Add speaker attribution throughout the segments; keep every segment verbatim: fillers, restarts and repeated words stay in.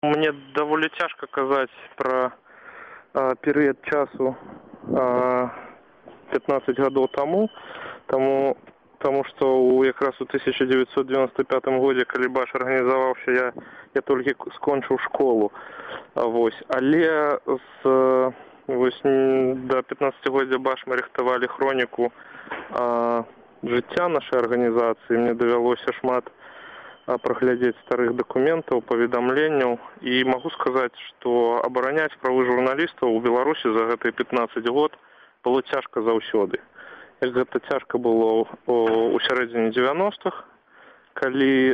Speaker 1: Мне даволі цяжка казаць пра а, перыяд часу а, пятнаццаць гадоў таму, таму, таму што ў якраз у тысяча дзевяцьсот девяносто пятым годзе, калі Баш арганізаваўся, я, я толькі скончыў школу. А, вось. Але з вось, да пятнаццацігоддзя Баш мы рыхтавалі хроніку а, жыцця нашай арганізацыі. Мне давялося шмат праглядзець старых дакументаў, паведамленняў, і магу сказаць, што абараняць правы журналістаў у Беларусі за гэтыя пятнаццаць год было цяжка заўсёды. Як гэта цяжка было ў сярэдзіне дзевяностых, калі э,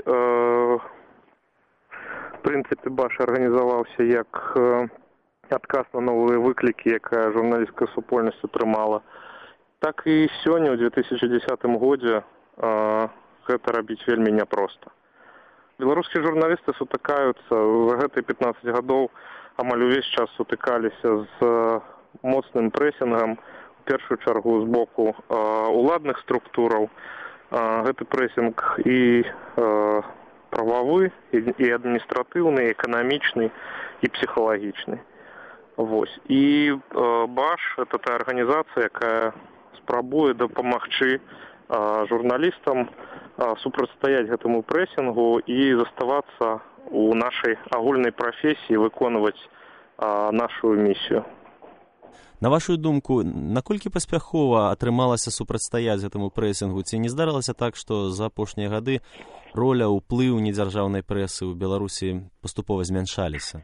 Speaker 1: в прынцыпе Баш арганізаваўся як э, адказ на новыя выклікі, якая журналісцкая супольнасць атрымала, так і сёння ў две тысячы дзесятым годзе э, гэта рабіць вельмі няпроста. Беларускія журналісты сутыкаюцца за гэтыя пятнаццаць гадоў, амаль увесь час сутыкаліся з моцным прэсінгам, у першую чаргу з боку э, уладных структураў. Э, гэты прэсінг і э, прававы, і, і адміністратыўны, і эканамічны, і псіхалагічны. Вось. І э, Баш – это та арганізацыя, якая спрабуе дапамагчы э, журналістам супрацьстаяць гэтаму прэсінгу і заставацца у нашай агульнай прафесіі, выконваць а, нашу місію.
Speaker 2: На вашу думку, наколькі паспяхова атрымалася супрацьстаяць гэтаму прэсінгу? Ці не здарылася так, што за апошнія гады роля, ўплыў недзяржаўнай прэсы ў Беларусі паступова змяншаліся?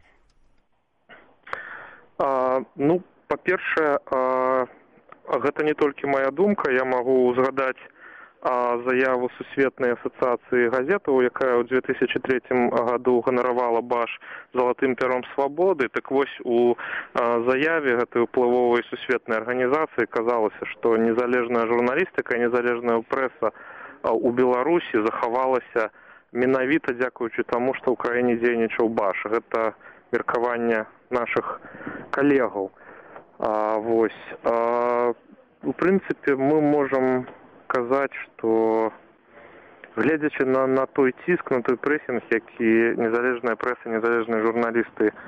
Speaker 1: А, ну, па-першае, а, гэта не толькі моя думка, я магу узгадаць заяву Сусветнай асацыяцыі газетаў, якая ў две тысячы трэцім году ганаравала Баш залатым пяром свабоды. Так вось, у заяве гэтай уплывовай сусветнай арганізацыі казалася, што незалежная журналістыка і незалежная прэса у Беларусі захавалася менавіта дзякуючы таму, што ў краіне дзейнічаў Баш. Гэта меркаванне нашых калегаў. А, вось. А, у прынцыпе, мы можам казаць, што гледзячы на, на той ціск, на той прэсінг, які незалежная прэса, незалежныя журналісты э,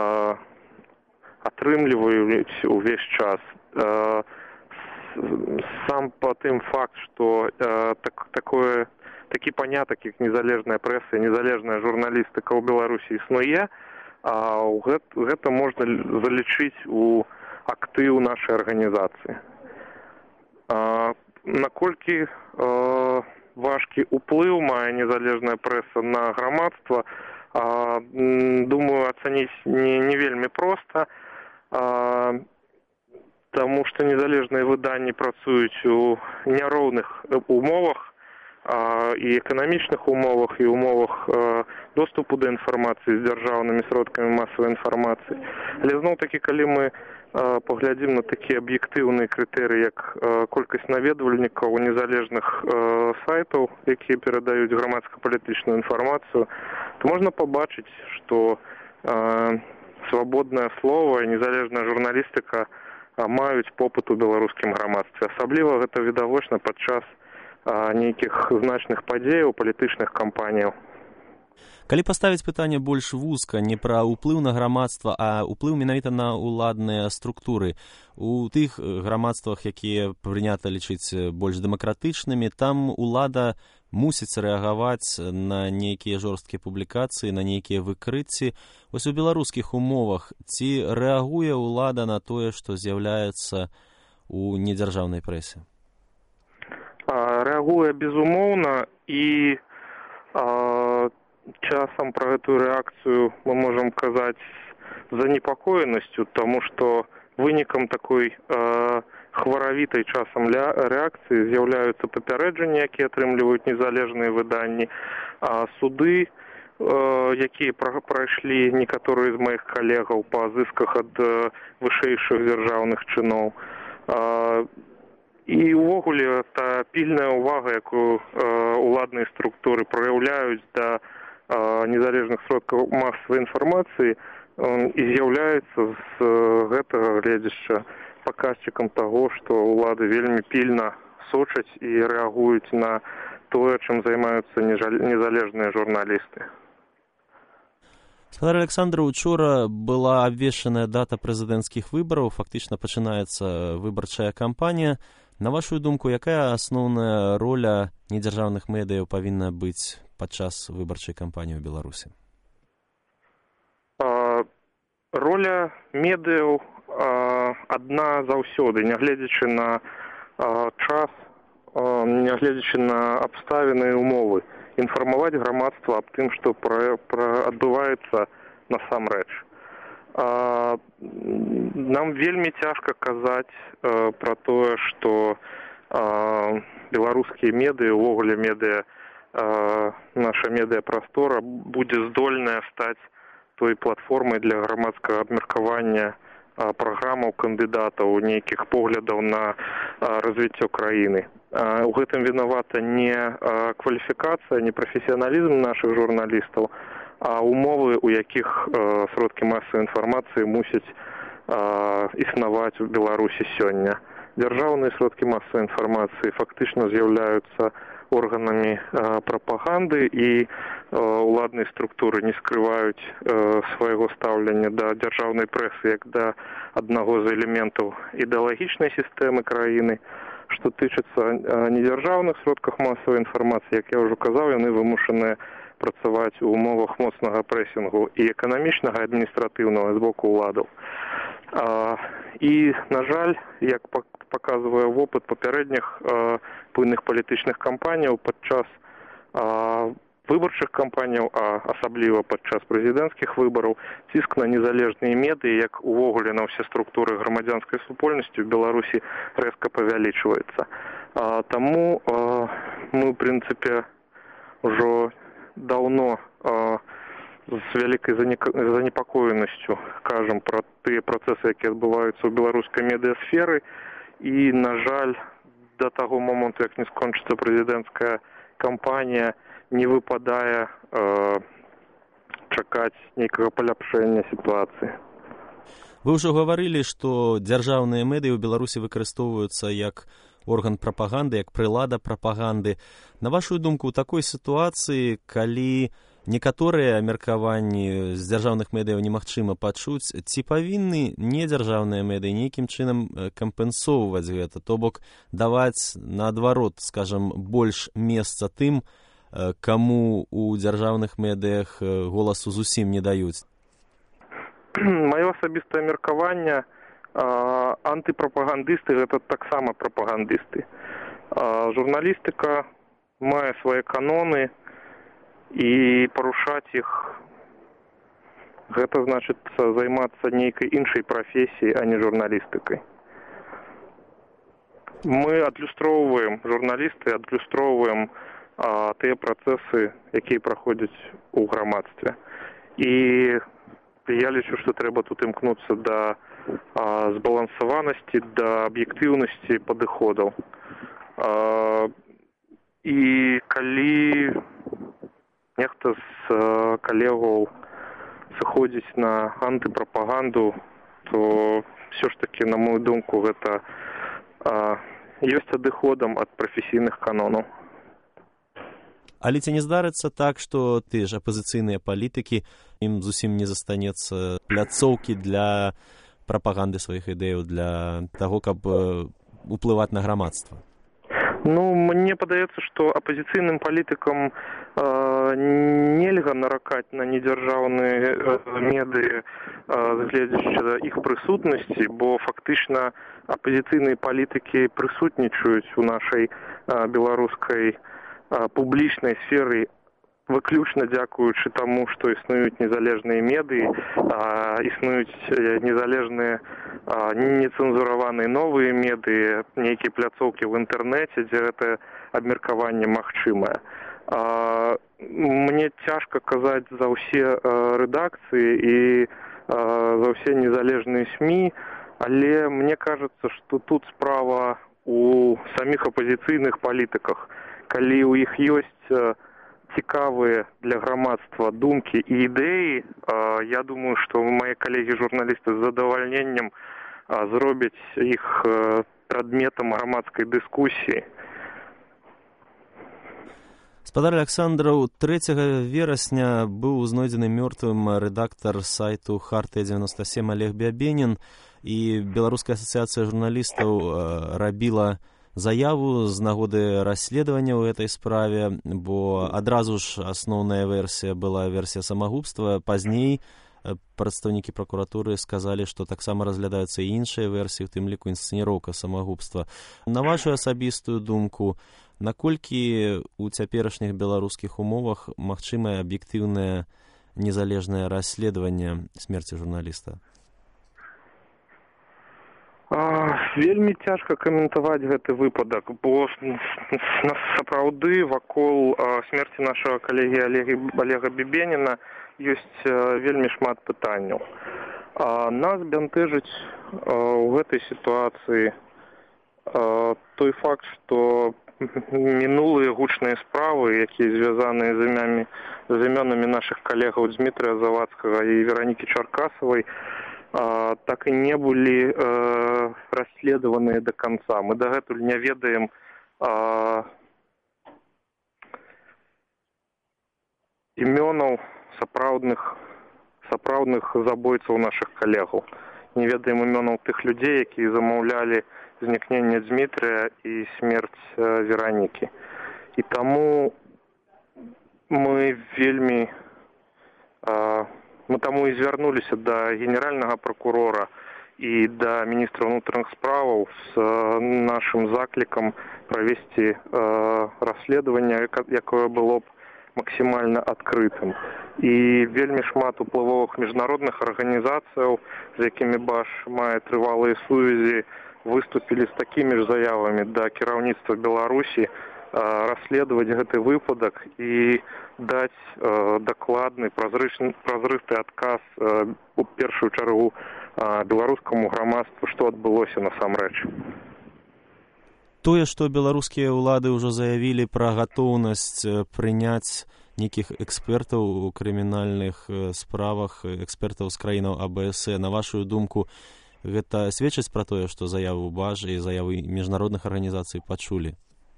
Speaker 1: атрымліваюць увесь час, э, сам па тым факт, што э, так, такое, такі панятак, як незалежная прэса і незалежная журналістыка ў Беларусі існуе, а гэта, гэта можна залічыць у актыў нашай арганізацыі. Э, Наколькі э, важкі ўплыў мае незалежная прэса на грамадства, э, думаю, ацаніць не, не вельмі проста, э, таму што незалежныя выданні працуюць у няроўных умовах, э, і эканамічных умовах, і умовах э, доступу да інфармацыі з дзяржаўнымі сродкамі масавай інфармацыі. Але зноў-такі, калі мы паглядзім на такія аб'ектыўныя крытэрыі, як колькасць наведвальнікаў незалежных сайтаў, якія перадаюць грамадска-палітычную інфармацыю, то можна пабачыць, што свабоднае слова і незалежная журналістыка маюць попыт у беларускім грамадстве. Асабліва гэта відавочна падчас нейкіх значных падзеяў, палітычных кампаніяў.
Speaker 2: Калі паставіць пытанне больш вузка, не пра ўплыў на грамадства, а ўплыў менавіта на ўладныя структуры, у тых грамадствах, якія прынята лічыць больш дэмакратычнымі, там улада мусіць рэагаваць на нейкія жорсткія публікацыі, на нейкія выкрыцці. Вось у беларускіх умовах ці рэагуе ўлада на тое, што з'яўляецца у недзяржаўнай прэсе?
Speaker 1: Рэагуе безумоўна, і а, часам пра гэтую рэакцыю мы можам казаць з занепакоенасцю, таму што вынікам такой э, хваравітай часам рэакцыі з'яўляюцца папярэджанні, якія атрымліваюць незалежныя выданні, а суды, э, якія прайшлі некаторыя з маіх калегаў па зысках ад э, вышэйшых дзяржаўных чыноў. Э, І ўвогуле та пільная ўвага, якую э, уладныя структуры праяўляюць да незалежных сродкаў масавай інфармацыі, і з'яўляецца з гэтага гледзяшча паказчыкам таго, што ўлады вельмі пільна сочаць і рэагуюць на тое, чым займаюцца незалежныя журналісты.
Speaker 2: Спадар Александр, учора была абвешчаная дата прэзідэнцкіх выбараў, фактычна пачынаецца выбарчая кампанія. На вашу думку, якая асноўная роля недзяржаўных медыяў павінна быць падчас выбарчай кампаніі ў Беларусі?
Speaker 1: А, роля медыяў а, адна заўсёды, нягледзячы на а, час, а, нягледзячы на абставіны і умовы, інфармаваць грамадства аб тым, што пра, пра, адбываецца насамрэч. А, нам вельмі цяжка казаць а, пра тое, што а, беларускія медыа, увогуле медыа, а, наша медыапрастора будзе здольная стаць той платформай для грамадскага абмеркавання а, праграмаў кандыдатаў, нейкіх поглядаў на а, развіццё краіны. А, у гэтым вінавата не а, кваліфікацыя, не прафесіяналізм нашых журналістаў, а умовы, у якіх а, сродкі масавай інфармацыі мусяць а, існаваць у Беларусі сёння. Дзяржаўныя сродкі масавай інфармацыі фактычна з'яўляюцца органамі а, прапаганды, і а, уладныя структуры не скрываюць а, свайго стаўлення да дзяржаўнай прэсы як да аднаго з элементаў ідэалагічнай сістэмы краіны. Што тычыцца а, недзяржаўных сродках масавай інфармацыі, як я ўжо казаў, яны вымушаныя працаваць у умовах моцнага прэсінгу і эканамічнага, і адміністратыўнага з боку ўладаў. А, і, на жаль, як паказвае вопыт папярэдніх а, буйных палітычных кампаніяў падчас а, выбарчых кампаніяў, а асабліва падчас прэзідэнцкіх выбараў, ціск на незалежныя медыі, як увогуле на ўсе структуры грамадзянскай супольнасці ў Беларусі рэзка павялічваецца. А, таму а, мы, ў прынцыпе, ўжо даўно а, з вялікай занепакоенасцю кажам пра тыя працэсы, якія адбываюцца ў беларускай медыасферы, і, на жаль, да таго моманту, як не скончыцца прэзідэнцкая кампанія, не выпадае э, чакаць нейкага паляпшэння сітуацыі.
Speaker 2: Вы ўжо гаварылі, што дзяржаўныя медыі ў Беларусі выкарыстоўваюцца як орган прапаганды, як прылада прапаганды. На вашу думку, у такой сітуацыі, калі некаторыя меркаванні з дзяржаўных медыяў немагчыма пачуць, ці павінны недзяржаўныя медыі нейкім чынам кампенсоўваць гэта, то бок даваць, наадварот, скажам, больш месца тым, каму у дзяржаўных медыях голасу зусім не даюць?
Speaker 1: Маё асабістае меркаванне, антыпрапагандысты гэта таксама прапагандысты. Журналістыка мае свае каноны, і парушаць іх гэта значыцца займацца нейкай іншай прафесіяй, а не журналістыкай. Мы адлюстроўваем, журналісты адлюстроўваем а, тыя працэсы, якія праходзяць у грамадстве. І я лічу, што трэба тут імкнуцца да а, збалансаванасці, да аб'ектыўнасці падыходаў. А, і калі нехта з а, калегаў сыходзіць на антыпрапаганду, то все ж таки, на мою думку, гэта а, ёсць адыходам ад прафесійных канонаў.
Speaker 2: Але ці не здарыцца так, што ты ж апазіцыйныя палітыкі, ім зусім не застанецца пляцоўкі для прапаганды сваіх ідэяў, для таго, каб уплываць на грамадства?
Speaker 1: Ну, мне падаецца, што апазіцыйным палітыкам э, нельга наракаць на недзяржаўныя э, медыі, э, гледзячы да іх прысутнасці, бо фактычна апазіцыйныя палітыкі прысутнічаюць у нашай э, беларускай э, публічнай сферы, выключна дзякуючы таму, што існуюць незалежныя медыі, а, існуюць незалежныя а, нецэнзураваныя новыя медыі, нейкія пляцоўкі ў інтэрнэце, дзе гэта абмеркаванне магчымае. А, мне цяжка казаць за ўсе а, рэдакцыі і а, за ўсе незалежныя СМІ, але мне кажацца, што тут справа у саміх апазіцыйных палітыках. Калі ў іх ёсць цікавыя для грамадства думкі і ідэі, я думаю, што мае калегі-журналісты з задавальненнем зробяць іх прадметам грамадскай дыскусіі.
Speaker 2: Спадар Александраў, трэцяга верасня быў знойдзены мёртвым рэдактар сайту Харты дзевяноста сем Олег Бябенін, і Беларуская асацыяцыя журналістаў рабіла заяву з нагоды расследавання ў гэтай справе, бо адразу ж асноўная версія была версія самагубства. Пазней прадстаўнікі пракуратуры сказалі, што таксама разглядаюцца і іншыя версіі, у тым ліку інсцэніроўка самагубства. На вашу асабістую думку, наколькі у цяперашніх беларускіх умовах магчымае аб'ектыўнае незалежнае расследаванне смерці журналіста?
Speaker 1: Вельмі цяжка каментаваць гэты выпадак, бо сапраўды вакол смерці нашага калегі Олега Бябеніна ёсць вельмі шмат пытанняў. Нас бянтэжыць у гэтай сітуацыі той факт, што мінулыя гучныя справы, якія звязаныя з імямі, з імёнамі нашых калегаў Дмітрыя Завадскага і Веранікі Чаркасавай, так і не былі расследаваныя да канца. Мы дагэтуль не ведаем імёнаў сапраўдных сапраўдных забойцаў нашых калегаў. Не ведаем імёнаў тых людзей, якія замаўлялі знікненне Дмітрыя і смерць Веранікі. І таму мы вельмі мы таму і звярнуліся да генеральнага пракурора і да міністра ўнутраных справаў з нашым заклікам правесці расследаванне, якое было б максімальна адкрытым. І вельмі шмат уплывовых міжнародных арганізацыяў, з якімі БАШ мае трывалыя сувязі, выступілі з такімі ж заявамі да кіраўніцтва Беларусі расследаваць гэты выпадак і даць дакладны, празрысты адказ у першую чаргу беларускаму грамадству, што адбылося насамрэч.
Speaker 2: Тое, што беларускія ўлады ўжо заявілі пра гатоўнасць прыняць нейкіх экспертаў у крымінальных справах, экспертаў з краінаў А Бэ Эс Э, на вашу думку, гэта сведчыць пра тое, што заяву БАШ і заявы міжнародных арганізацый пачулі?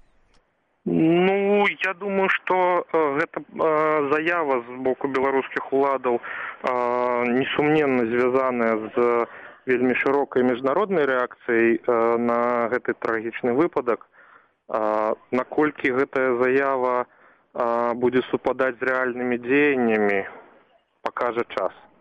Speaker 1: Ну, я думаю, што гэта заява з боку беларускіх уладаў несумненна звязаная з вельмі шырокай міжнароднай рэакцыяй на гэты трагічны выпадак. Наколькі гэтая заява будзе супадаць з рэальнымі дзеяннямі, пакажа час.